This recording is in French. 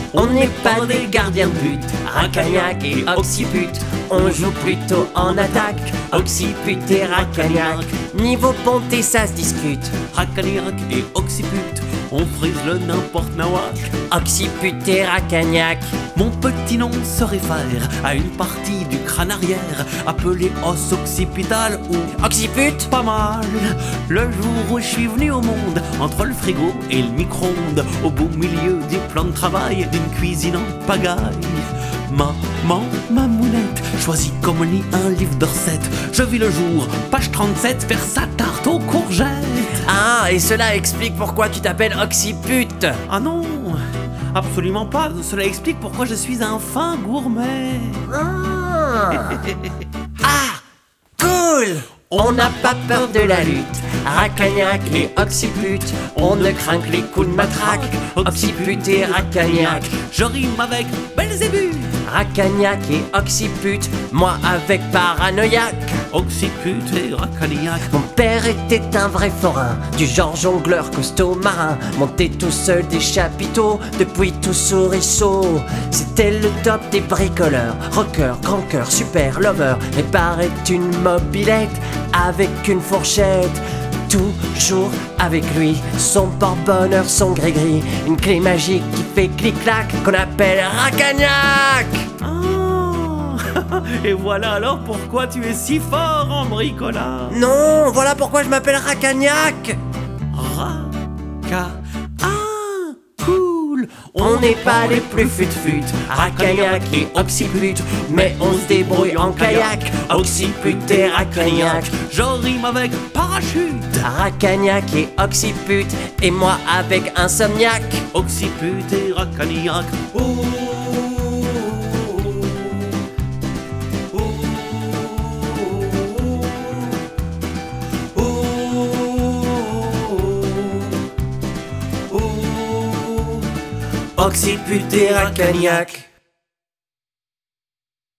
On n'est pas des gardiens de but, Racagnac et Oxypute. On joue plutôt en attaque, Oxypute et Racagnac. Niveau ponté ça se discute, Racagnac et Oxypute, on frise le n'importe nawak. Oxypute et Racagnac. Mon petit nom se réfère à une partie du crâne arrière appelée os occipital ou Oxypute. pas mal. Le jour où je suis venu au monde, entre le frigo et le micro-ondes, au beau milieu du plan de travail d'une cuisine en pagaille. Maman, ma mounette, choisit comme lit un livre de recettes. Je vis le jour, page 37, faire sa tarte aux courgettes. Ah, et cela explique pourquoi tu t'appelles Oxypute. Ah non, absolument pas. Cela explique pourquoi je suis un fin gourmet. Ah, cool. On n'a pas peur de la lutte, Racagnac et Oxypute. On ne craint que les coups de matraque, Oxypute et Racagnac. Je rime avec Belzébuth. Racagnac et Oxypute, moi avec paranoïaque. Oxypute et Racagnac. Mon père était un vrai forain, du genre jongleur costaud marin, monté tout seul des chapiteaux, depuis tout souriceau. C'était le top des bricoleurs, rocker, grand cœur, super lover, réparait une mobilette avec une fourchette. Toujours avec lui, son porte-bonheur, son gris-gris, une clé magique qui fait clic-clac qu'on appelle Racagnac. Ah, et voilà alors pourquoi tu es si fort en bricolage. Non, voilà pourquoi je m'appelle Racagnac. Cool. On n'est pas les plus fut-fut, Racagnac et Oxypute, mais on se débrouille en kayak, Oxypute et Racagnac. Je rime avec parachute. Racagnac et Oxypute, et moi avec insomniaque. Oxypute et Racagnac. Oxypute et Racagnac.